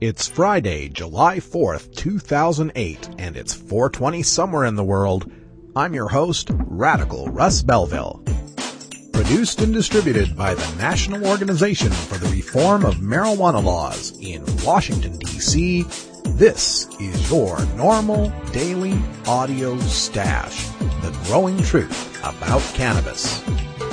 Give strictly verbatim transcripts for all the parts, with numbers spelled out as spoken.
It's Friday, July fourth, two thousand eight, and it's four twenty somewhere in the world. I'm your host, Radical Russ Belville. Produced and distributed by the National Organization for the Reform of Marijuana Laws in Washington, D C, this is your normal daily audio stash, the growing truth about cannabis.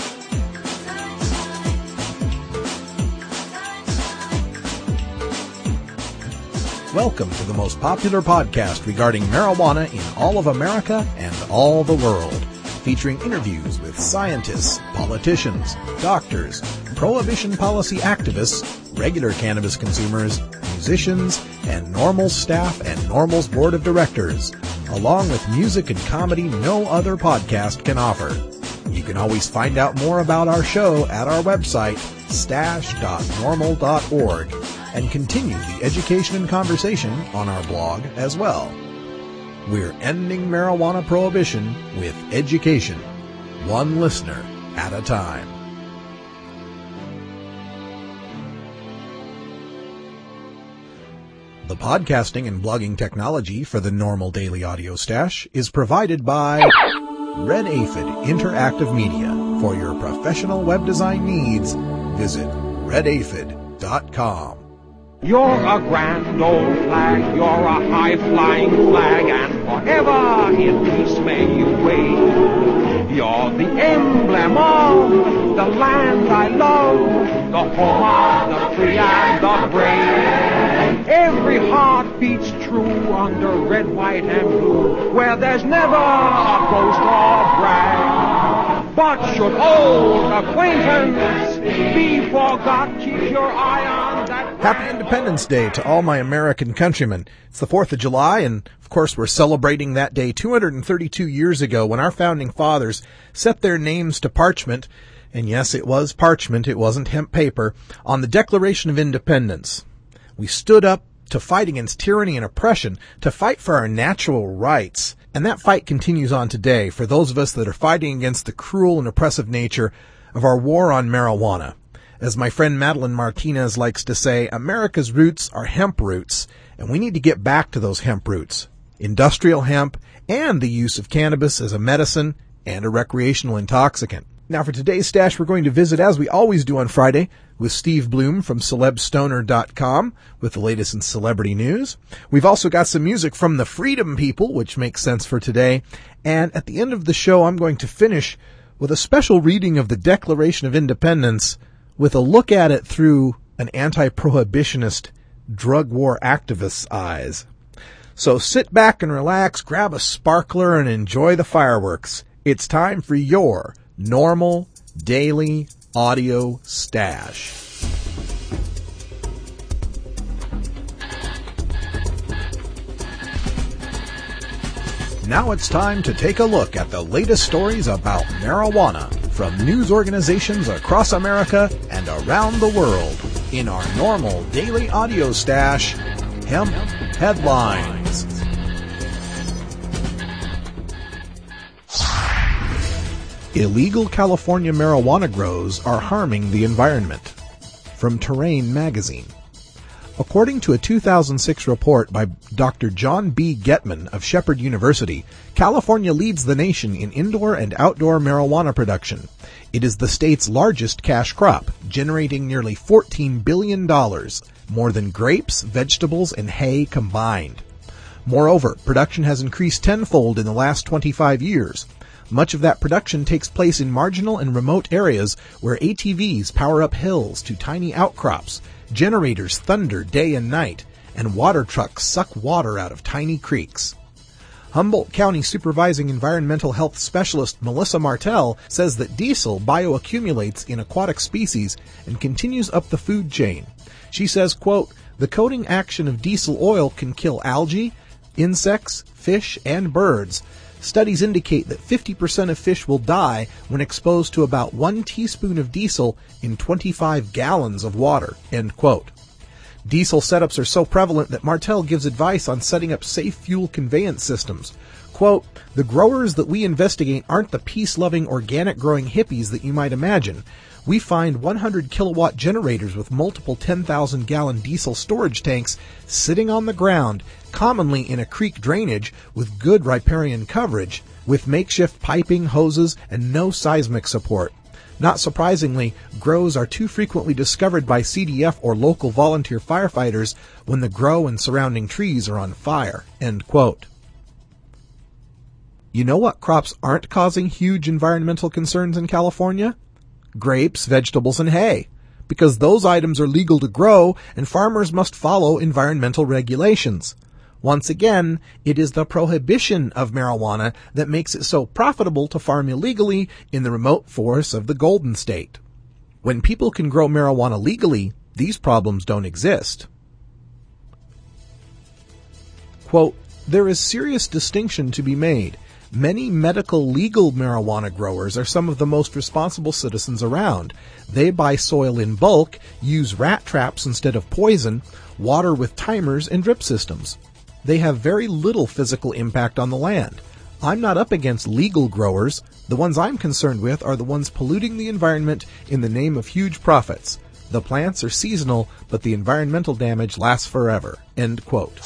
Welcome to the most popular podcast regarding marijuana in all of America and all the world, featuring interviews with scientists, politicians, doctors, prohibition policy activists, regular cannabis consumers, musicians, and NORML staff and NORML's board of directors, along with music and comedy no other podcast can offer. You can always find out more about our show at our website, stash dot normal dot org, and continue the education and conversation on our blog as well. We're ending marijuana prohibition with education, one listener at a time. The podcasting and blogging technology for the NORML Daily Audio Stash is provided by Red Aphid Interactive Media. For your professional web design needs, visit red aphid dot com. You're a grand old flag, you're a high-flying flag, and forever in peace may you wave. You're the emblem of the land I love, the home of the free and the brave. Every heart beats true under red, white, and blue, where there's never a ghost or brag. But should old acquaintance be forgot, keep your eye on that. Happy Independence Day to all my American countrymen. It's the fourth of July, and of course we're celebrating that day two hundred thirty-two years ago when our founding fathers set their names to parchment, and yes, it was parchment, it wasn't hemp paper, on the Declaration of Independence. We stood up to fight against tyranny and oppression, to fight for our natural rights. And that fight continues on today for those of us that are fighting against the cruel and oppressive nature of our war on marijuana. As my friend Madeline Martinez likes to say, America's roots are hemp roots, and we need to get back to those hemp roots. Industrial hemp and the use of cannabis as a medicine and a recreational intoxicant. Now for today's stash, we're going to visit, as we always do on Friday, with Steve Bloom from celeb stoner dot com with the latest in celebrity news. We've also got some music from the Freedom People, which makes sense for today. And at the end of the show, I'm going to finish with a special reading of the Declaration of Independence with a look at it through an anti-prohibitionist drug war activist's eyes. So sit back and relax, grab a sparkler, and enjoy the fireworks. It's time for your NORML Daily Audio Stash. Now it's time to take a look at the latest stories about marijuana from news organizations across America and around the world in our NORML Daily Audio Stash, Hemp Headlines. Illegal California marijuana grows are harming the environment. From Terrain magazine. According to a two thousand six report by Doctor John B. Getman of Shepherd University, California leads the nation in indoor and outdoor marijuana production. It is the state's largest cash crop, generating nearly fourteen billion dollars, more than grapes, vegetables, and hay combined. Moreover, production has increased tenfold in the last twenty-five years. Much of that production takes place in marginal and remote areas where A T Vs power up hills to tiny outcrops, generators thunder day and night, and water trucks suck water out of tiny creeks. Humboldt County Supervising Environmental Health Specialist Melissa Martell says that diesel bioaccumulates in aquatic species and continues up the food chain. She says, quote, "The coating action of diesel oil can kill algae, insects, fish, and birds. Studies indicate that fifty percent of fish will die when exposed to about one teaspoon of diesel in twenty-five gallons of water," end quote. Diesel setups are so prevalent that Martell gives advice on setting up safe fuel conveyance systems. Quote, "The growers that we investigate aren't the peace-loving, organic-growing hippies that you might imagine. we find one hundred kilowatt generators with multiple ten thousand gallon diesel storage tanks sitting on the ground, commonly in a creek drainage with good riparian coverage, with makeshift piping, hoses, and no seismic support. Not surprisingly, grows are too frequently discovered by C D F or local volunteer firefighters when the grow and surrounding trees are on fire." End quote. You know what crops aren't causing huge environmental concerns in California? Grapes, vegetables, and hay, because those items are legal to grow and farmers must follow environmental regulations. Once again, it is the prohibition of marijuana that makes it so profitable to farm illegally in the remote forests of the Golden State. When people can grow marijuana legally, these problems don't exist. Quote, "There is serious distinction to be made. Many medical legal marijuana growers are some of the most responsible citizens around. They buy soil in bulk, use rat traps instead of poison, water with timers and drip systems. They have very little physical impact on the land. I'm not up against legal growers. The ones I'm concerned with are the ones polluting the environment in the name of huge profits. The plants are seasonal, but the environmental damage lasts forever." End quote.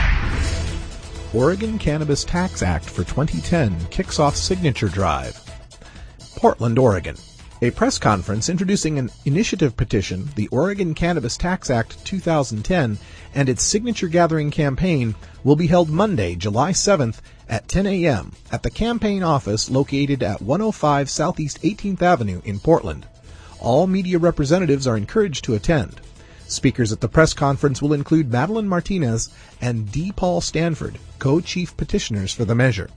Oregon Cannabis Tax Act for twenty ten kicks off signature drive. Portland, Oregon. A press conference introducing an initiative petition, the Oregon Cannabis Tax Act two thousand ten, and its signature gathering campaign will be held Monday, July seventh at ten a.m. at the campaign office located at one oh five Southeast eighteenth Avenue in Portland. All media representatives are encouraged to attend. Speakers at the press conference will include Madeline Martinez and D. Paul Stanford, co-chief petitioners for the measure.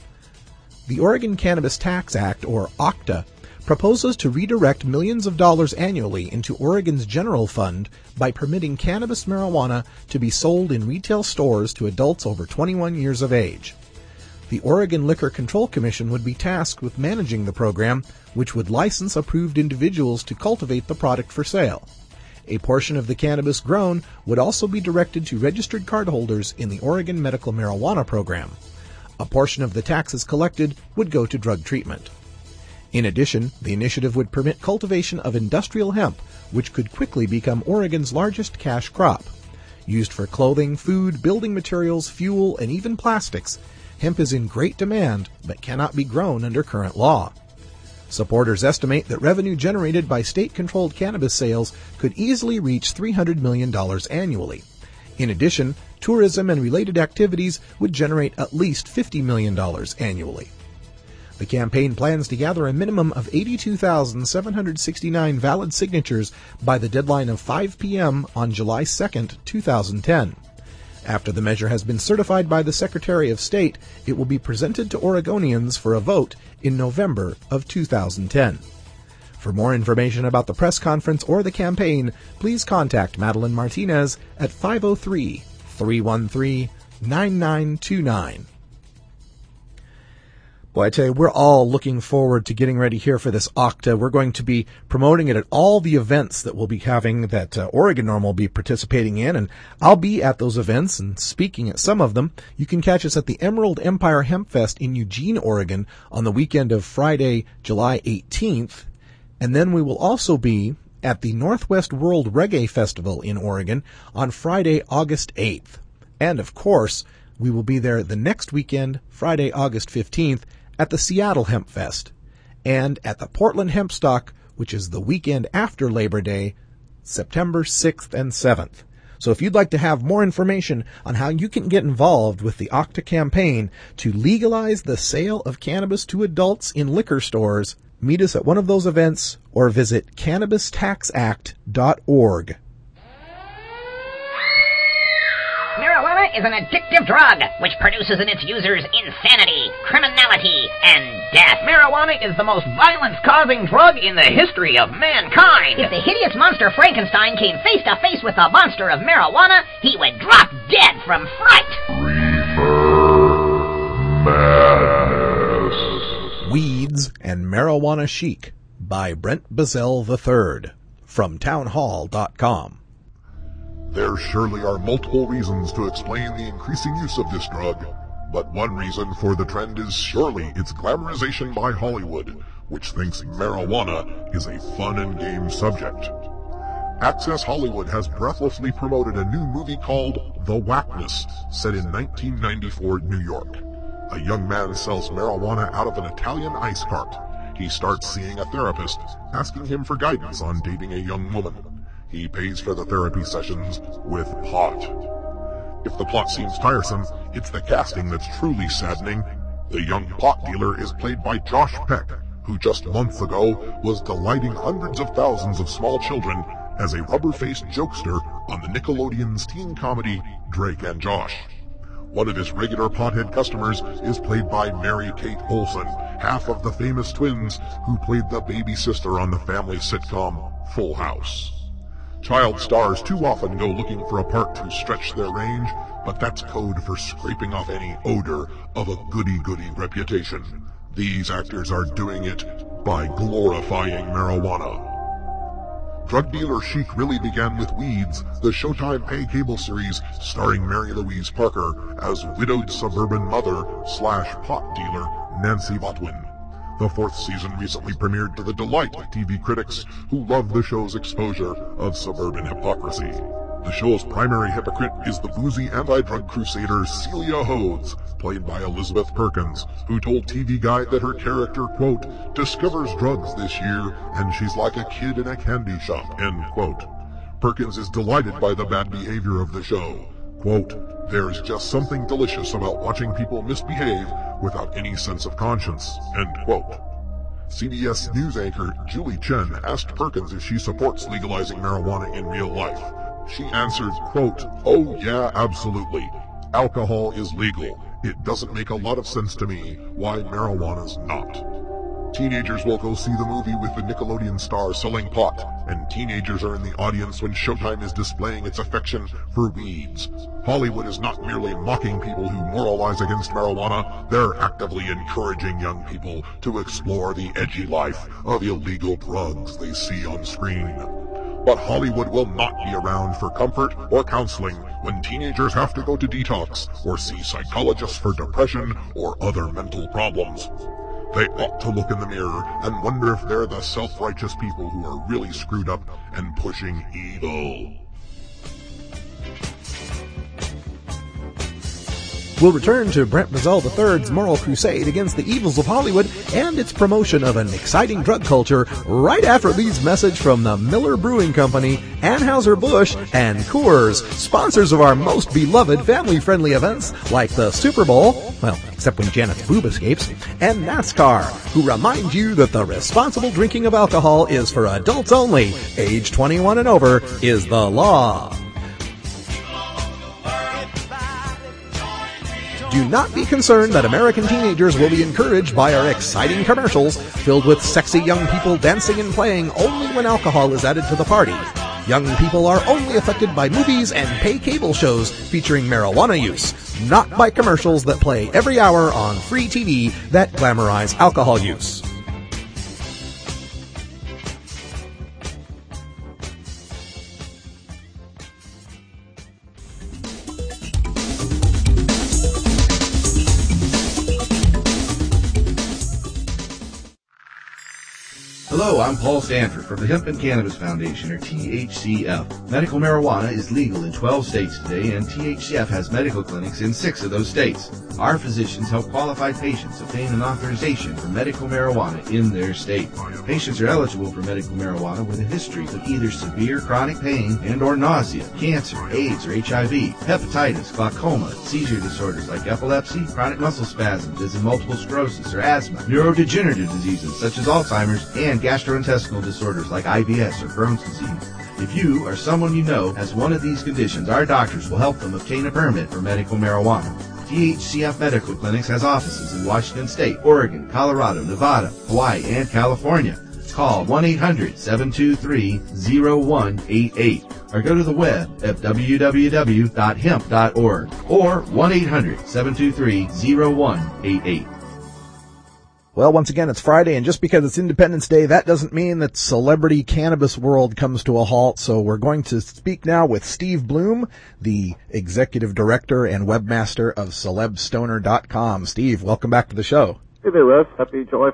The Oregon Cannabis Tax Act, or O C T A, proposes to redirect millions of dollars annually into Oregon's general fund by permitting cannabis marijuana to be sold in retail stores to adults over twenty-one years of age. The Oregon Liquor Control Commission would be tasked with managing the program, which would license approved individuals to cultivate the product for sale. A portion of the cannabis grown would also be directed to registered cardholders in the Oregon Medical Marijuana Program. A portion of the taxes collected would go to drug treatment. In addition, the initiative would permit cultivation of industrial hemp, which could quickly become Oregon's largest cash crop. Used for clothing, food, building materials, fuel, and even plastics, hemp is in great demand but cannot be grown under current law. Supporters estimate that revenue generated by state-controlled cannabis sales could easily reach three hundred million dollars annually. In addition, tourism and related activities would generate at least fifty million dollars annually. The campaign plans to gather a minimum of eighty-two thousand seven hundred sixty-nine valid signatures by the deadline of five p.m. on July second, two thousand ten. After the measure has been certified by the Secretary of State, it will be presented to Oregonians for a vote in November of two thousand ten. For more information about the press conference or the campaign, please contact Madeline Martinez at five oh three, three one three, nine nine two nine. Boy, I tell you, we're all looking forward to getting ready here for this O C T A. We're going to be promoting it at all the events that we'll be having, that uh, Oregon Norm will be participating in, and I'll be at those events and speaking at some of them. You can catch us at the Emerald Empire Hemp Fest in Eugene, Oregon on the weekend of Friday, July eighteenth, and then we will also be at the Northwest World Reggae Festival in Oregon on Friday, August eighth. And, of course, we will be there the next weekend, Friday, August fifteenth, at the Seattle Hemp Fest, and at the Portland Hemp Stock, which is the weekend after Labor Day, September sixth and seventh. So if you'd like to have more information on how you can get involved with the O C T A campaign to legalize the sale of cannabis to adults in liquor stores, meet us at one of those events or visit cannabis tax act dot org. Marijuana is an addictive drug which produces in its users insanity, criminality, and death. Marijuana is the most violence-causing drug in the history of mankind. If the hideous monster Frankenstein came face to face with the monster of marijuana, he would drop dead from fright. Reefer Madness. Weeds and Marijuana Chic by Brent Bazell the third from townhall dot com. There surely are multiple reasons to explain the increasing use of this drug, but one reason for the trend is surely its glamorization by Hollywood, which thinks marijuana is a fun and game subject. Access Hollywood has breathlessly promoted a new movie called The Whackness, set in nineteen ninety-four New York. A young man sells marijuana out of an Italian ice cart. He starts seeing a therapist, asking him for guidance on dating a young woman. He pays for the therapy sessions with pot. If the plot seems tiresome, it's the casting that's truly saddening. The young pot dealer is played by Josh Peck, who just months ago was delighting hundreds of thousands of small children as a rubber-faced jokester on the Nickelodeon's teen comedy Drake and Josh. One of his regular pothead customers is played by Mary-Kate Olsen, half of the famous twins who played the baby sister on the family sitcom Full House. Child stars too often go looking for a part to stretch their range, but that's code for scraping off any odor of a goody-goody reputation. These actors are doing it by glorifying marijuana. Drug dealer chic really began with Weeds, the Showtime pay cable series starring Mary Louise Parker as widowed suburban mother slash pot dealer Nancy Botwin. The fourth season recently premiered to the delight of T V critics who love the show's exposure of suburban hypocrisy. The show's primary hypocrite is the boozy anti-drug crusader Celia Hodes, played by Elizabeth Perkins, who told T V Guide that her character, quote, discovers drugs this year and she's like a kid in a candy shop, end quote. Perkins is delighted by the bad behavior of the show. Quote, there's just something delicious about watching people misbehave without any sense of conscience, end quote. C B S News anchor Julie Chen asked Perkins if she supports legalizing marijuana in real life. She answered, quote, oh yeah, absolutely. Alcohol is legal. It doesn't make a lot of sense to me why marijuana's not. Teenagers will go see the movie with the Nickelodeon star selling pot, and teenagers are in the audience when Showtime is displaying its affection for weeds. Hollywood is not merely mocking people who moralize against marijuana, they're actively encouraging young people to explore the edgy life of illegal drugs they see on screen. But Hollywood will not be around for comfort or counseling when teenagers have to go to detox or see psychologists for depression or other mental problems. They ought to look in the mirror and wonder if they're the self-righteous people who are really screwed up and pushing evil. We'll return to Brent Brazell the third's moral crusade against the evils of Hollywood and its promotion of an exciting drug culture right after these message from the Miller Brewing Company, Anheuser-Busch, and Coors, sponsors of our most beloved family-friendly events like the Super Bowl, well, except when Janet's boob escapes, and NASCAR, who remind you that the responsible drinking of alcohol is for adults only. Age twenty-one and over is the law. Do not be concerned that American teenagers will be encouraged by our exciting commercials filled with sexy young people dancing and playing only when alcohol is added to the party. Young people are only affected by movies and pay cable shows featuring marijuana use, not by commercials that play every hour on free T V that glamorize alcohol use. Hello, I'm Paul Stanford from the Hemp and Cannabis Foundation, or T H C F. Medical marijuana is legal in twelve states today, and T H C F has medical clinics in six of those states. Our physicians help qualified patients obtain an authorization for medical marijuana in their state. Patients are eligible for medical marijuana with a history of either severe chronic pain and or nausea, cancer, AIDS or H I V, hepatitis, glaucoma, seizure disorders like epilepsy, chronic muscle spasms as in multiple sclerosis or asthma, neurodegenerative diseases such as Alzheimer's, and gastrointestinal disorders like I B S or Crohn's disease. If you or someone you know has one of these conditions, our doctors will help them obtain a permit for medical marijuana. T H C F Medical Clinics has offices in Washington State, Oregon, Colorado, Nevada, Hawaii, and California. Call one eight hundred, seven two three, zero one eight eight or go to the web at w w w dot hemp dot org or one eight hundred, seven two three, zero one eight eight. Well, once again, it's Friday, and just because it's Independence Day, that doesn't mean that celebrity cannabis world comes to a halt. So we're going to speak now with Steve Bloom, the executive director and webmaster of celeb stoner dot com. Steve, welcome back to the show. Hey there, Russ. Happy July fourth.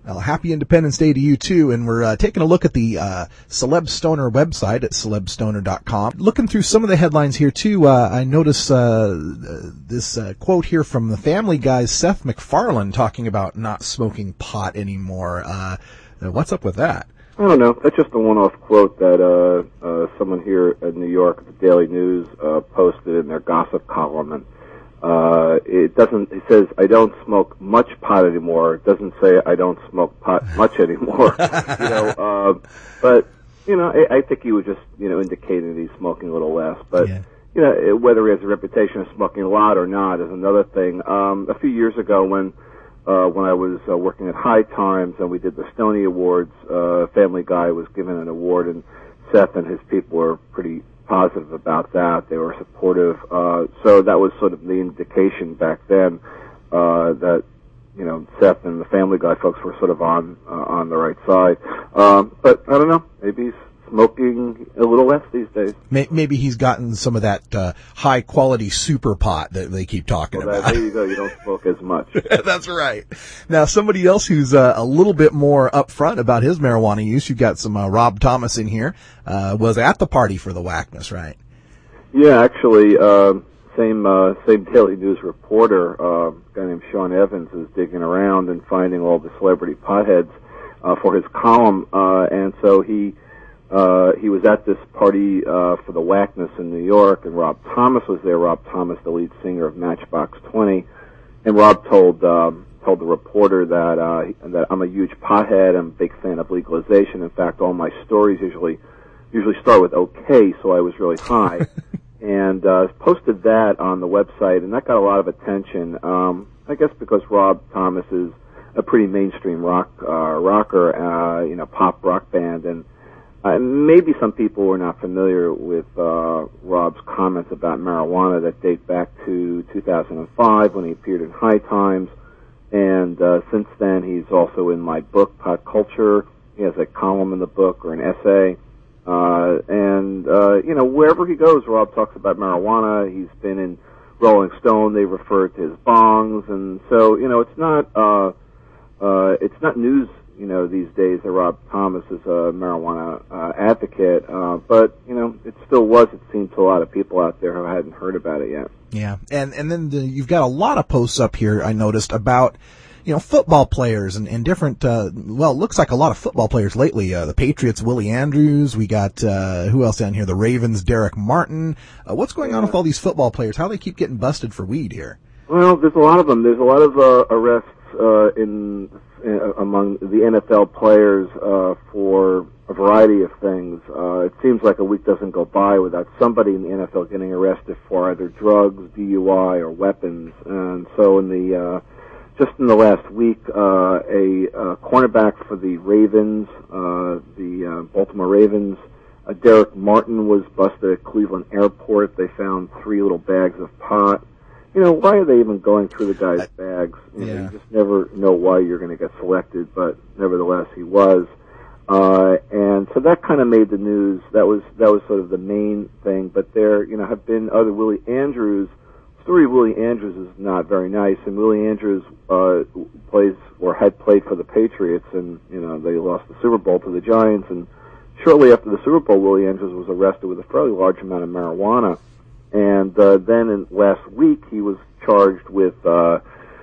Well, happy Independence Day to you, too. And we're uh, taking a look at the uh, Celeb Stoner website at celeb stoner dot com. Looking through some of the headlines here, too, uh, I notice uh, this uh, quote here from the Family Guy's Seth MacFarlane talking about not smoking pot anymore. Uh, what's up with that? I don't know. That's just a one-off quote that uh, uh, someone here in New York at the Daily News uh, posted in their gossip column. And Uh, it doesn't, it says, I don't smoke much pot anymore. It doesn't say I don't smoke pot much anymore. you know, uh, but, you know, I, I think he was just, you know, indicating that he's smoking a little less. But, yeah. you know, whether he has a reputation of smoking a lot or not is another thing. Um, a few years ago when, uh, when I was uh, working at High Times and we did the Stony Awards, uh, Family Guy was given an award, and Seth and his people were pretty positive about that. They were supportive. Uh, so that was sort of the indication back then uh, that, you know, Seth and the Family Guy folks were sort of on uh, on the right side. Um, but I don't know. Maybe he's smoking a little less these days. Maybe he's gotten some of that uh, high-quality super pot that they keep talking well, about. There you go. You don't smoke as much. That's right. Now, somebody else who's uh, a little bit more upfront about his marijuana use, you've got some uh, Rob Thomas in here, uh, was at the party for the Whackness, right? Yeah, actually, uh, same uh, same Daily News reporter, uh, a guy named Sean Evans, is digging around and finding all the celebrity potheads uh, for his column, uh, and so he Uh, he was at this party uh, for the Whackness in New York, and Rob Thomas was there. Rob Thomas, the lead singer of Matchbox twenty, and Rob told um, told the reporter that uh, that I'm a huge pothead. I'm a big fan of legalization. In fact, all my stories usually usually start with "okay," so I was really high, and uh, posted that on the website, and that got a lot of attention. Um, I guess because Rob Thomas is a pretty mainstream rock uh, rocker, uh, you know, pop rock band, and Uh, maybe some people were not familiar with uh, Rob's comments about marijuana that date back to two thousand five when he appeared in High Times, and uh, since then he's also in my book, Pot Culture. He has a column in the book or an essay, uh, and uh, you know, wherever he goes, Rob talks about marijuana. He's been in Rolling Stone; they refer to his bongs, and so you know, it's not uh, uh, it's not news. You know, these days that Rob Thomas is a marijuana uh, advocate, uh, but, you know, it still was, it seemed, to a lot of people out there who hadn't heard about it yet. Yeah, and and then the, you've got a lot of posts up here, I noticed, about, you know, football players and, and different, uh, well, it looks like a lot of football players lately. Uh, the Patriots, Willie Andrews, we got, uh, who else down here? The Ravens, Derek Martin. Uh, what's going on with all these football players? How do they keep getting busted for weed here? Well, there's a lot of them. There's a lot of uh, arrests uh, in uh, among the N F L players uh, for a variety of things. Uh, it seems like a week doesn't go by without somebody in the N F L getting arrested for either drugs, D U I, or weapons. And so, in the uh, just in the last week, uh, a uh, cornerback for the Ravens, uh, the uh, Baltimore Ravens, uh, Derek Martin, was busted at Cleveland Airport. They found three little bags of pot. You know, why are they even going through the guy's bags? You know, yeah. You just never know why you're going to get selected, but nevertheless, he was. Uh, and so that kind of made the news. That was that was sort of the main thing. But there, you know, have been other Willie Andrews. The story of Willie Andrews is not very nice. And Willie Andrews uh, plays or had played for the Patriots, and you know they lost the Super Bowl to the Giants. And shortly after the Super Bowl, Willie Andrews was arrested with a fairly large amount of marijuana. And uh, then in, last week, he was charged with uh,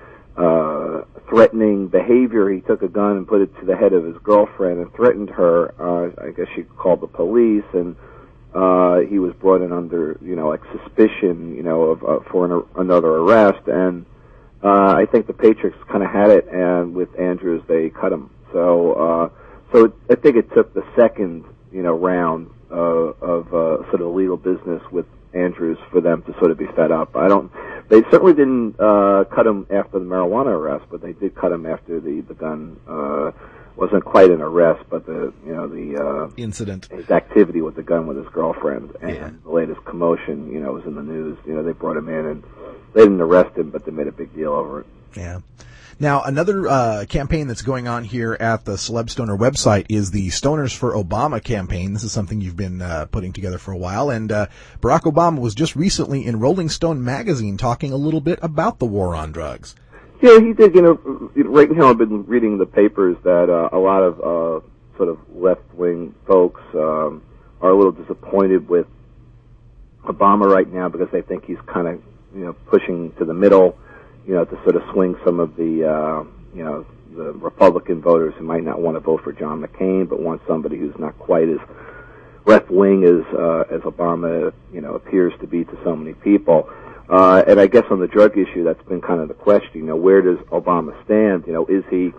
uh, threatening behavior. He took a gun and put it to the head of his girlfriend and threatened her. Uh, I guess she called the police, and uh, he was brought in under, you know, like suspicion, you know, of uh, for an, another arrest. And uh, I think the Patriots kind of had it, and with Andrews, they cut him. So, uh, so it, I think it took the second, you know, round uh, of uh, sort of legal business with Andrews for them to sort of be fed up. I don't. They certainly didn't uh, cut him after the marijuana arrest, but they did cut him after the the gun uh, wasn't quite an arrest, but the you know the uh, incident, his activity with the gun with his girlfriend, and yeah. the latest commotion, you know, was in the news. You know, they brought him in and they didn't arrest him, but they made a big deal over it. Yeah. Now, another uh, campaign that's going on here at the Celeb Stoner website is the Stoners for Obama campaign. This is something you've been uh, putting together for a while, and uh, Barack Obama was just recently in Rolling Stone magazine talking a little bit about the war on drugs. Yeah, he did. You know, right now I've been reading the papers that uh, a lot of uh, sort of left-wing folks um, are a little disappointed with Obama right now because they think he's kind of, you know, pushing to the middle, you know, to sort of swing some of the, uh, you know, the Republican voters who might not want to vote for John McCain but want somebody who's not quite as left-wing as uh, as Obama, you know, appears to be to so many people. Uh, and I guess on the drug issue, that's been kind of the question. You know, where does Obama stand? You know, is he,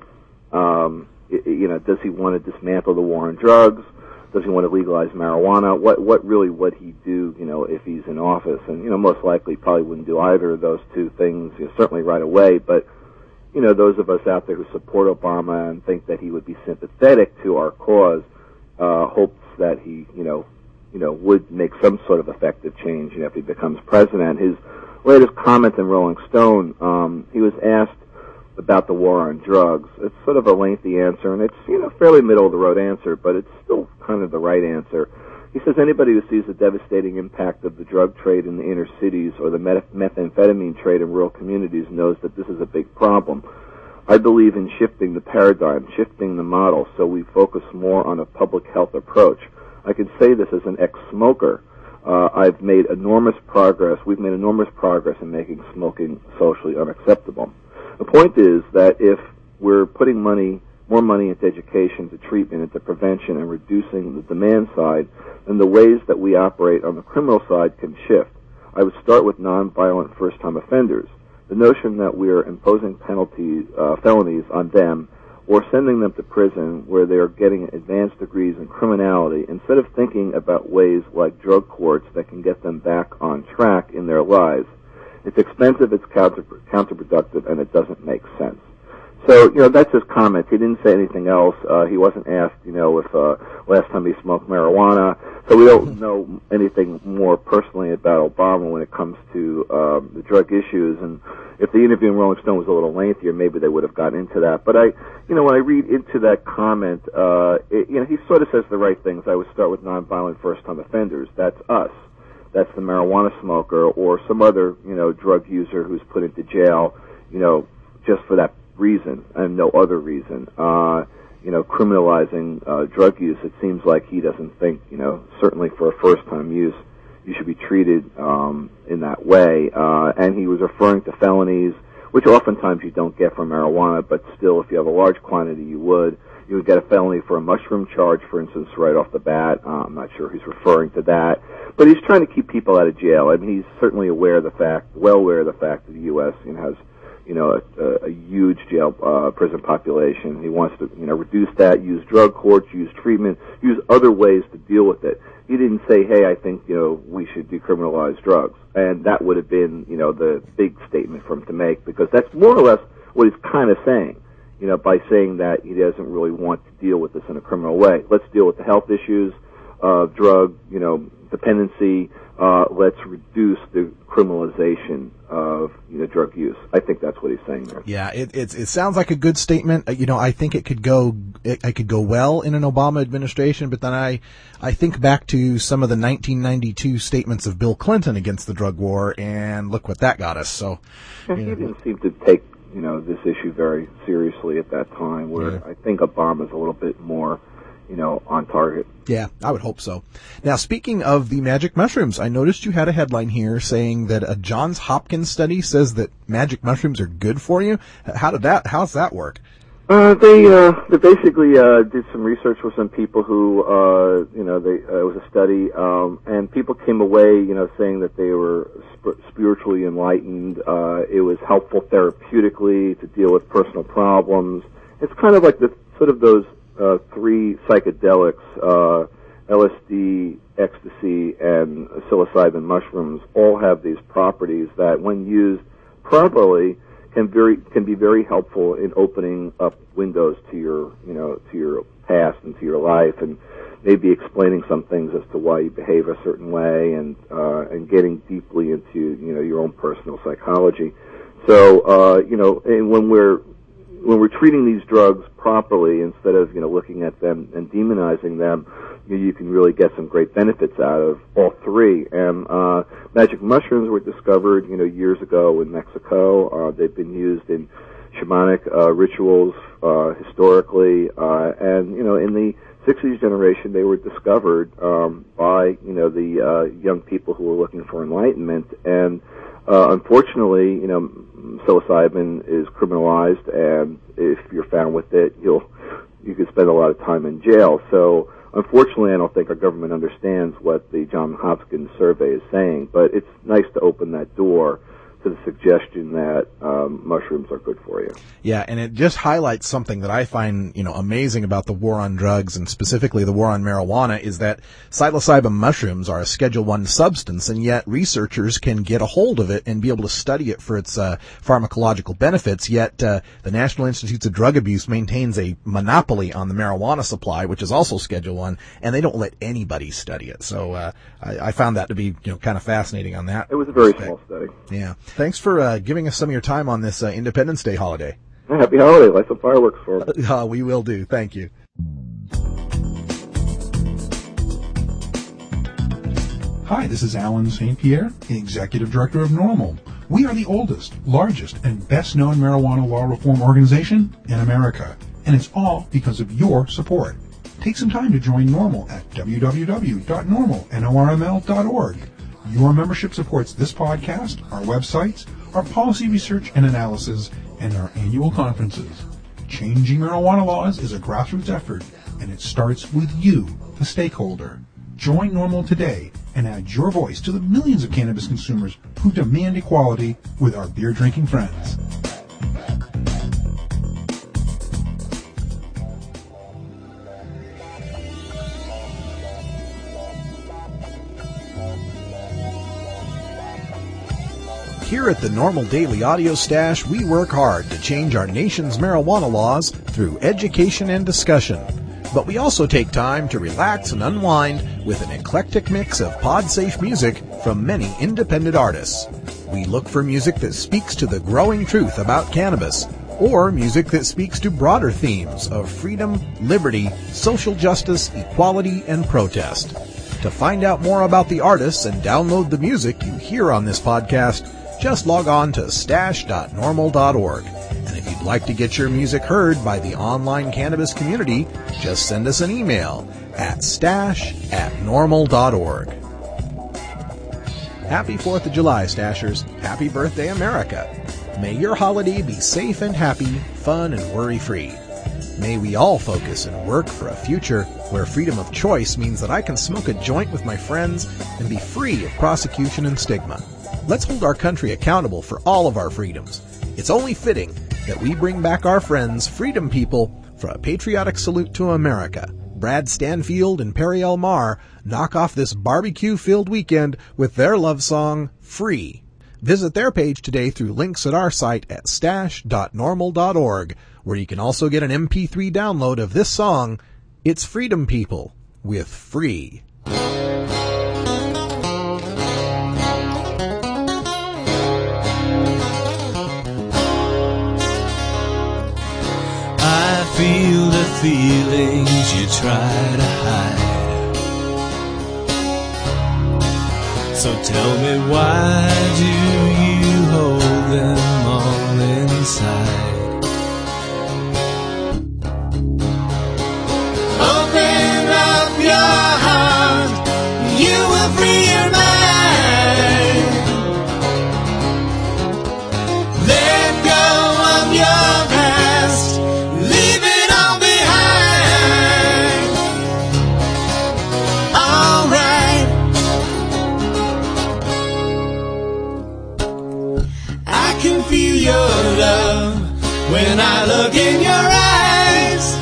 um, you know, does he want to dismantle the war on drugs? Does he want to legalize marijuana? What what really would he do, you know, if he's in office? And, you know, most likely probably wouldn't do either of those two things, you know, certainly right away. But, you know, those of us out there who support Obama and think that he would be sympathetic to our cause, uh, hopes that he, you know, you know, would make some sort of effective change, you know, if he becomes president. His latest comment in Rolling Stone, um, he was asked about the war on drugs. It's sort of a lengthy answer, and it's, you know, fairly middle-of-the-road answer, but it's still kind of the right answer. He says anybody who sees the devastating impact of the drug trade in the inner cities or the meth- methamphetamine trade in rural communities knows that this is a big problem. I believe in shifting the paradigm, shifting the model, so we focus more on a public health approach. I can say this as an ex-smoker. Uh, I've made enormous progress. We've made enormous progress in making smoking socially unacceptable. The point is that if we're putting money, more money into education, to treatment, into prevention, and reducing the demand side, then the ways that we operate on the criminal side can shift. I would start with nonviolent first-time offenders. The notion that we're imposing penalties, uh, felonies on them, or sending them to prison where they are getting advanced degrees in criminality, instead of thinking about ways like drug courts that can get them back on track in their lives. It's expensive, it's counter, counterproductive, and it doesn't make sense. So, you know, that's his comment. He didn't say anything else. Uh, he wasn't asked, you know, if uh, last time he smoked marijuana. So we don't know anything more personally about Obama when it comes to uh, the drug issues. And if the interview in Rolling Stone was a little lengthier, maybe they would have gotten into that. But I, you know, when I read into that comment, uh, it, you know, he sort of says the right things. I would start with nonviolent first-time offenders. That's us. That's the marijuana smoker or some other, you know, drug user who's put into jail, you know, just for that reason and no other reason. Uh, you know, criminalizing uh, drug use, it seems like he doesn't think, you know, certainly for a first-time use, you should be treated um, in that way. Uh, and he was referring to felonies, which oftentimes you don't get from marijuana, but still, if you have a large quantity, you would. You would get a felony for a mushroom charge, for instance, right off the bat. Uh, I'm not sure he's referring to that. But he's trying to keep people out of jail. I mean, he's certainly aware of the fact, well aware of the fact that the U S you know, has, you know, a, a, a huge jail, uh, prison population. He wants to, you know, reduce that, use drug courts, use treatment, use other ways to deal with it. He didn't say, hey, I think, you know, we should decriminalize drugs. And that would have been, you know, the big statement for him to make, because that's more or less what he's kind of saying, you know, by saying that he doesn't really want to deal with this in a criminal way. Let's deal with the health issues of drug, you know, dependency. Uh, let's reduce the criminalization of, you know, drug use. I think that's what he's saying there. Yeah, it it, it sounds like a good statement. Uh, you know, I think it could go it, it could go well in an Obama administration. But then I I think back to some of the nineteen ninety-two statements of Bill Clinton against the drug war, and look what that got us. So yeah, he know. didn't seem to take, you know, this issue very seriously at that time. Where yeah. I think Obama's a little bit more, you know, on target. Yeah, I would hope so. Now, speaking of the magic mushrooms, I noticed you had a headline here saying that a Johns Hopkins study says that magic mushrooms are good for you. How did that, how's that work? Uh, they, uh, they basically, uh, did some research with some people who, uh, you know, they, uh, it was a study, um, and people came away, you know, saying that they were sp- spiritually enlightened. Uh, it was helpful therapeutically to deal with personal problems. It's kind of like the, sort of those, Uh, three psychedelics, uh, L S D, ecstasy, and psilocybin mushrooms all have these properties that, when used properly, can very can be very helpful in opening up windows to your, you know, to your past and to your life, and maybe explaining some things as to why you behave a certain way, and uh, and getting deeply into, you know, your own personal psychology. So, uh, you know, and when we're when we're treating these drugs properly, instead of, you know, looking at them and demonizing them, you, you can really get some great benefits out of all three. And uh, magic mushrooms were discovered, you know, years ago in Mexico. Uh, they've been used in shamanic uh, rituals uh, historically, uh, and you know, in the sixties generation, they were discovered um, by you know the uh, young people who were looking for enlightenment. And uh, unfortunately, you know, psilocybin is criminalized, and if you're found with it, you'll you could spend a lot of time in jail. So unfortunately, I don't think our government understands what the Johns Hopkins survey is saying, but it's nice to open that door to the suggestion that um, mushrooms are good for you. Yeah, and it just highlights something that I find, you know, amazing about the war on drugs, and specifically the war on marijuana, is that psilocybin mushrooms are a Schedule One substance, and yet researchers can get a hold of it and be able to study it for its uh, pharmacological benefits. Yet uh, the National Institutes of Drug Abuse maintains a monopoly on the marijuana supply, which is also Schedule One, and they don't let anybody study it. So uh, I, I found that to be, you know, kind of fascinating on that. It was a very respect. small study. Yeah. Thanks for uh, giving us some of your time on this uh, Independence Day holiday. Happy holiday. Light some fireworks for me. Uh, we will do. Thank you. Hi, this is Alan Saint Pierre, the Executive Director of NORML. We are the oldest, largest, and best-known marijuana law reform organization in America, and it's all because of your support. Take some time to join NORML at w w w dot normal dot org. Your membership supports this podcast, our websites, our policy research and analysis, and our annual conferences. Changing marijuana laws is a grassroots effort, and it starts with you, the stakeholder. Join NORML today and add your voice to the millions of cannabis consumers who demand equality with our beer-drinking friends. Here at the NORML Daily Audio Stash, we work hard to change our nation's marijuana laws through education and discussion. But we also take time to relax and unwind with an eclectic mix of pod-safe music from many independent artists. We look for music that speaks to the growing truth about cannabis, or music that speaks to broader themes of freedom, liberty, social justice, equality, and protest. To find out more about the artists and download the music you hear on this podcast, just log on to stash dot normal dot org. And if you'd like to get your music heard by the online cannabis community, just send us an email at stash at normal dot org. Happy fourth of July, Stashers. Happy birthday, America. May your holiday be safe and happy, fun and worry-free. May we all focus and work for a future where freedom of choice means that I can smoke a joint with my friends and be free of prosecution and stigma. Let's hold our country accountable for all of our freedoms. It's only fitting that we bring back our friends, Freedom People, for a patriotic salute to America. Brad Stanfield and Perry Elmar knock off this barbecue-filled weekend with their love song, Free. Visit their page today through links at our site at stash dot normal dot org, where you can also get an M P three download of this song. It's Freedom People with Free. I feel the feelings you try to hide. So tell me, why do you hold them all inside? Open up your heart, you will free your mind. Let go of your past, leave it all behind. Alright, I can feel your love when I look in your eyes.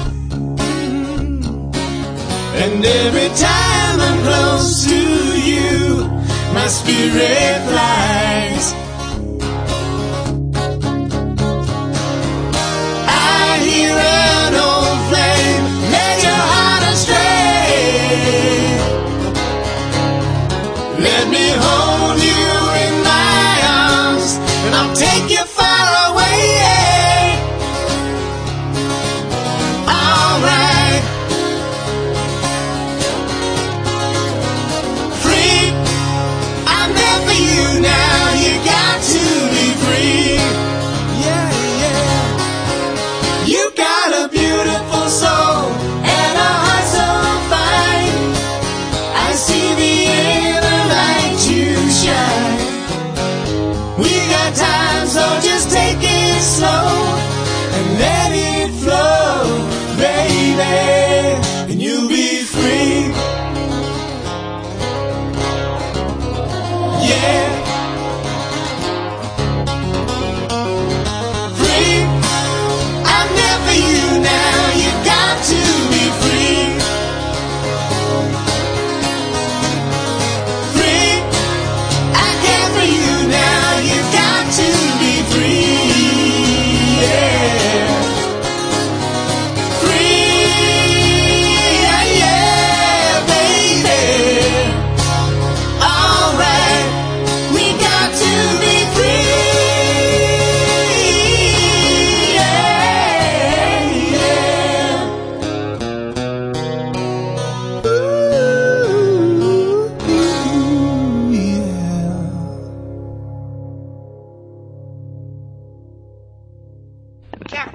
And every time I'm close to you, my spirit flies. I hear an old flame, let your heart astray. Let me hold you in my arms, and I'll take you far away. Alright,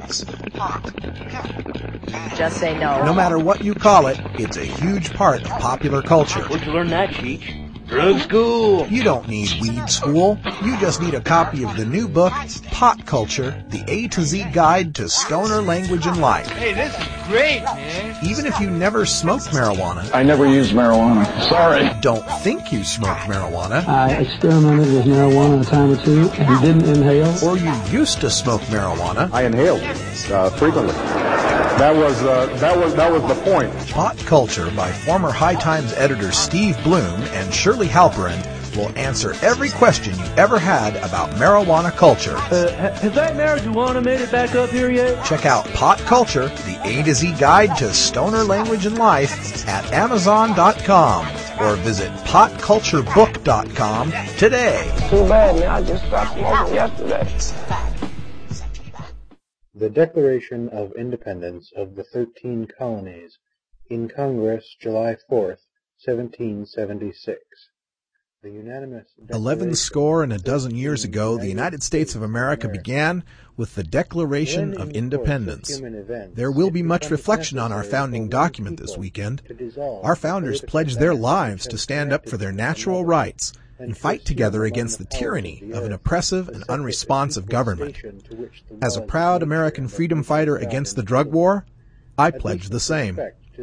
Just say no. No matter what you call it, it's a huge part of popular culture. Where'd you learn that, Cheech? Drug school. You don't need weed school. You just need a copy of the new book, Pot Culture, the A to Z Guide to Stoner Language and Life. Hey, this is great, man. Even if you never smoked marijuana. I never used marijuana. Sorry. Don't think you smoked marijuana. I experimented with marijuana a time or two and didn't inhale. Or you used to smoke marijuana. I inhaled uh, frequently. That was uh, that was that was the point. Pot Culture by former High Times editor Steve Bloom and Shirley Halperin will answer every question you ever had about marijuana culture. Uh, has that marijuana made it back up here yet? Check out Pot Culture, the A to Z Guide to Stoner Language and Life at Amazon dot com or visit pot culture book dot com today. Too bad, man. I just stopped smoking yesterday. The Declaration of Independence of the Thirteen Colonies in Congress, July fourth, seventeen seventy-six. The unanimous Eleven score and a dozen years ago, the United States of America began with the Declaration of Independence. There will be much reflection on our founding document this weekend. Our founders pledged their lives to stand up for their natural rights and fight together against the tyranny of an oppressive and unresponsive government. As a proud American freedom fighter against the drug war, I pledge the same.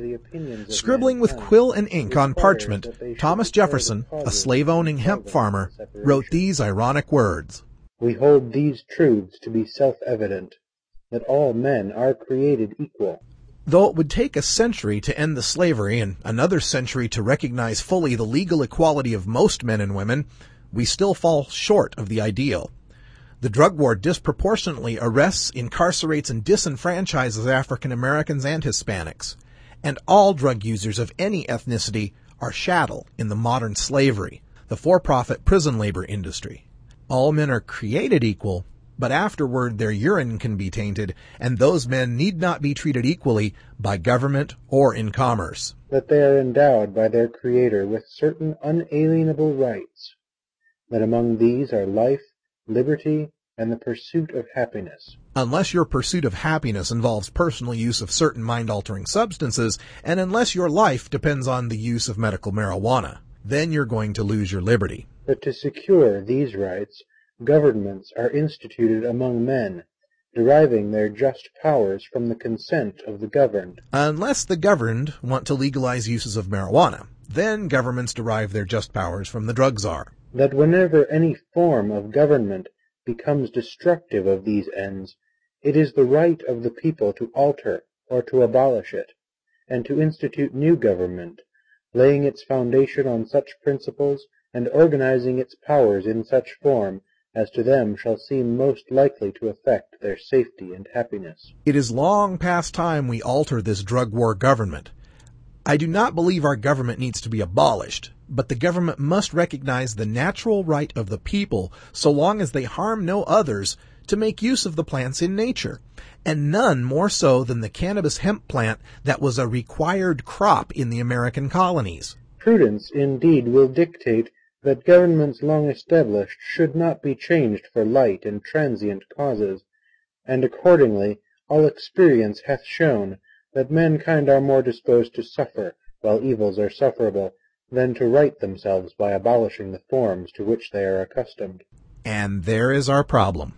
Scribbling with quill and ink on parchment, Thomas Jefferson, a slave-owning hemp farmer, wrote these ironic words. We hold these truths to be self-evident, that all men are created equal. Though it would take a century to end the slavery and another century to recognize fully the legal equality of most men and women, we still fall short of the ideal. The drug war disproportionately arrests, incarcerates, and disenfranchises African Americans and Hispanics. And all drug users of any ethnicity are chattel in the modern slavery, the for-profit prison labor industry. All men are created equal, but afterward their urine can be tainted, and those men need not be treated equally by government or in commerce. That they are endowed by their Creator with certain unalienable rights, that among these are life, liberty, and the pursuit of happiness. Unless your pursuit of happiness involves personal use of certain mind-altering substances, and unless your life depends on the use of medical marijuana, then you're going to lose your liberty. But to secure these rights, governments are instituted among men, deriving their just powers from the consent of the governed. Unless the governed want to legalize uses of marijuana, then governments derive their just powers from the drug czar. That whenever any form of government becomes destructive of these ends, it is the right of the people to alter or to abolish it, and to institute new government, laying its foundation on such principles and organizing its powers in such form as to them shall seem most likely to affect their safety and happiness. It is long past time we alter this drug war government. I do not believe our government needs to be abolished, but the government must recognize the natural right of the people, so long as they harm no others, to make use of the plants in nature, and none more so than the cannabis hemp plant that was a required crop in the American colonies. Prudence indeed will dictate that governments long established should not be changed for light and transient causes, and accordingly all experience hath shown that mankind are more disposed to suffer, while evils are sufferable, than to right themselves by abolishing the forms to which they are accustomed. And there is our problem.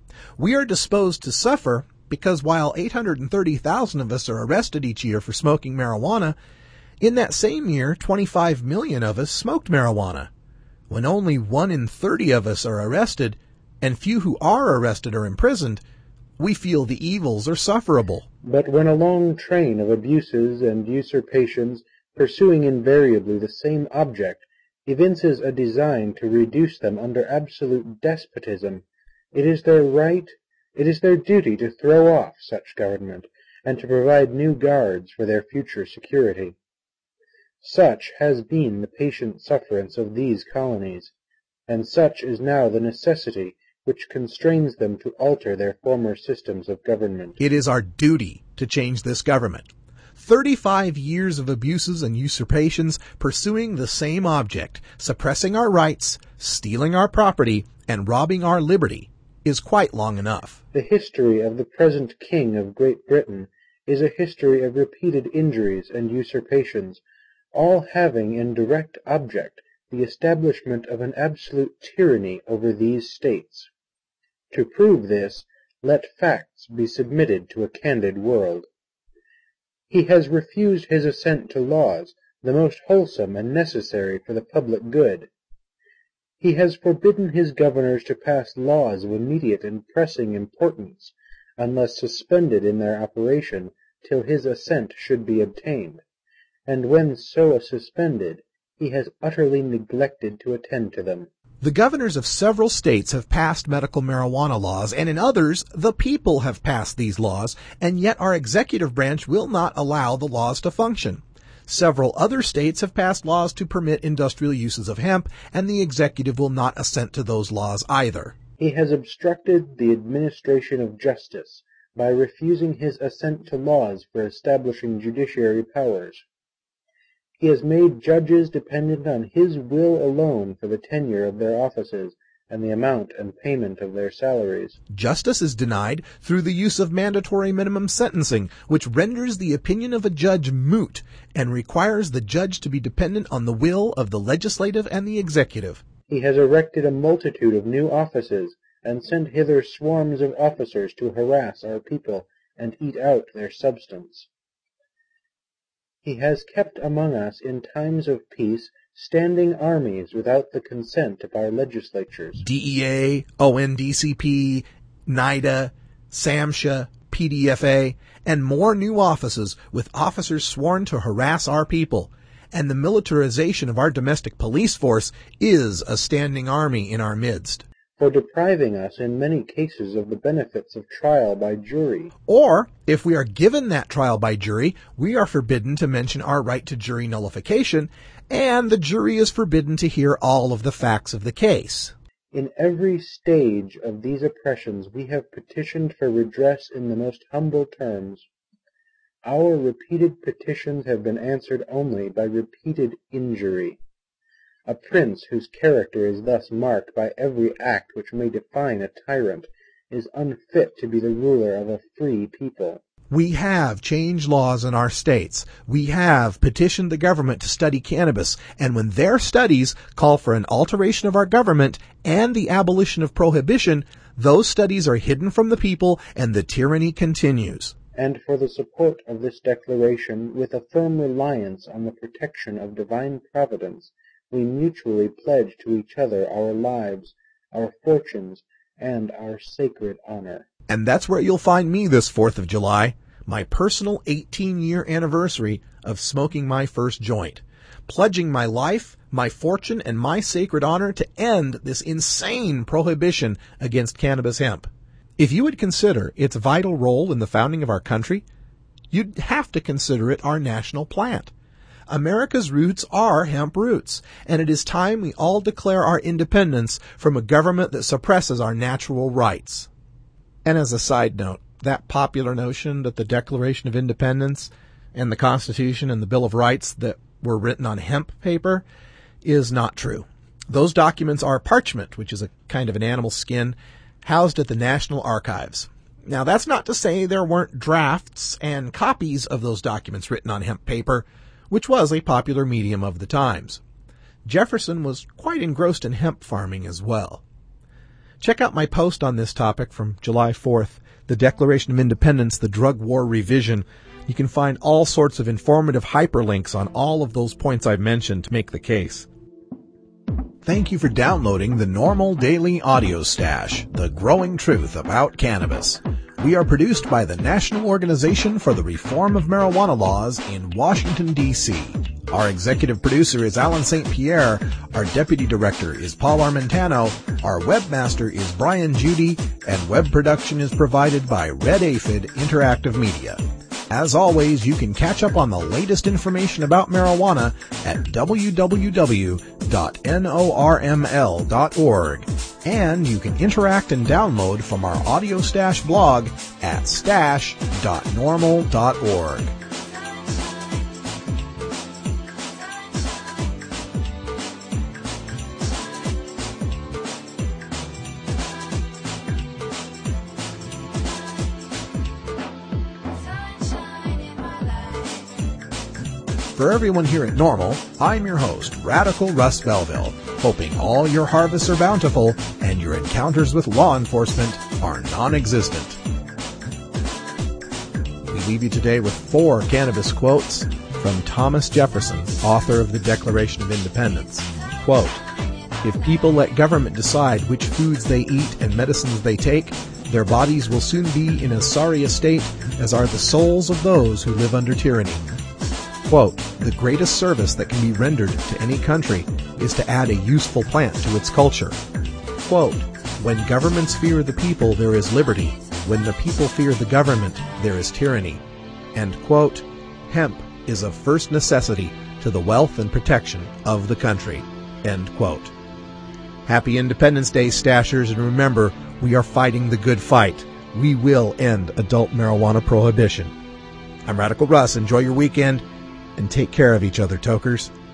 We are disposed to suffer because while eight hundred thirty thousand of us are arrested each year for smoking marijuana, in that same year twenty-five million of us smoked marijuana. When only one in thirty of us are arrested, and few who are arrested are imprisoned, we feel the evils are sufferable. But when a long train of abuses and usurpations, pursuing invariably the same object, evinces a design to reduce them under absolute despotism, it is their right, it is their duty to throw off such government, and to provide new guards for their future security. Such has been the patient sufferance of these colonies, and such is now the necessity which constrains them to alter their former systems of government. It is our duty to change this government. Thirty-five years of abuses and usurpations pursuing the same object, suppressing our rights, stealing our property, and robbing our liberty, is quite long enough. The history of the present King of Great Britain is a history of repeated injuries and usurpations, all having in direct object the establishment of an absolute tyranny over these states. To prove this, let facts be submitted to a candid world. He has refused his assent to laws, the most wholesome and necessary for the public good. He has forbidden his governors to pass laws of immediate and pressing importance, unless suspended in their operation till his assent should be obtained, and when so suspended, he has utterly neglected to attend to them. The governors of several states have passed medical marijuana laws, and in others, the people have passed these laws, and yet our executive branch will not allow the laws to function. Several other states have passed laws to permit industrial uses of hemp, and the executive will not assent to those laws either. He has obstructed the administration of justice by refusing his assent to laws for establishing judiciary powers. He has made judges dependent on his will alone for the tenure of their offices and the amount and payment of their salaries. Justice is denied through the use of mandatory minimum sentencing, which renders the opinion of a judge moot and requires the judge to be dependent on the will of the legislative and the executive. He has erected a multitude of new offices and sent hither swarms of officers to harass our people and eat out their substance. He has kept among us in times of peace standing armies without the consent of our legislatures. D E A, O N D C P, NIDA, SAMHSA, P D F A, and more new offices with officers sworn to harass our people. And the militarization of our domestic police force is a standing army in our midst. For depriving us in many cases of the benefits of trial by jury. Or, if we are given that trial by jury, we are forbidden to mention our right to jury nullification, and the jury is forbidden to hear all of the facts of the case. In every stage of these oppressions we have petitioned for redress in the most humble terms. Our repeated petitions have been answered only by repeated injury. A prince whose character is thus marked by every act which may define a tyrant is unfit to be the ruler of a free people. We have changed laws in our states. We have petitioned the government to study cannabis, and when their studies call for an alteration of our government and the abolition of prohibition, those studies are hidden from the people and the tyranny continues. And for the support of this declaration, with a firm reliance on the protection of divine providence, we mutually pledge to each other our lives, our fortunes, and our sacred honor. And that's where you'll find me this fourth of July, my personal eighteen-year anniversary of smoking my first joint, pledging my life, my fortune, and my sacred honor to end this insane prohibition against cannabis hemp. If you would consider its vital role in the founding of our country, you'd have to consider it our national plant. America's roots are hemp roots, and it is time we all declare our independence from a government that suppresses our natural rights. And as a side note, that popular notion that the Declaration of Independence and the Constitution and the Bill of Rights that were written on hemp paper is not true. Those documents are parchment, which is a kind of an animal skin, housed at the National Archives. Now, that's not to say there weren't drafts and copies of those documents written on hemp paper, which was a popular medium of the times. Jefferson was quite engrossed in hemp farming as well. Check out my post on this topic from July fourth, The Declaration of Independence, the Drug War Revision. You can find all sorts of informative hyperlinks on all of those points I've mentioned to make the case. Thank you for downloading the Normal Daily Audio Stash, the growing truth about cannabis. We are produced by the National Organization for the Reform of Marijuana Laws in Washington, D C Our executive producer is Alan Saint Pierre. Our deputy director is Paul Armentano. Our webmaster is Brian Judy. And web production is provided by Red Aphid Interactive Media. As always, you can catch up on the latest information about marijuana at w w w dot norml dot org. And you can interact and download from our Audio Stash blog at stash dot normal dot org. For everyone here at Normal, I'm your host, Radical Russ Belville, hoping all your harvests are bountiful and your encounters with law enforcement are non-existent. We leave you today with four cannabis quotes from Thomas Jefferson, author of the Declaration of Independence. Quote, "If people let government decide which foods they eat and medicines they take, their bodies will soon be in as sorry a state as are the souls of those who live under tyranny." Quote, "The greatest service that can be rendered to any country is to add a useful plant to its culture." Quote, "When governments fear the people, there is liberty. When the people fear the government, there is tyranny." And quote, "Hemp is of first necessity to the wealth and protection of the country." End quote. Happy Independence Day, Stashers, and remember, we are fighting the good fight. We will end adult marijuana prohibition. I'm Radical Russ. Enjoy your weekend, and take care of each other, tokers.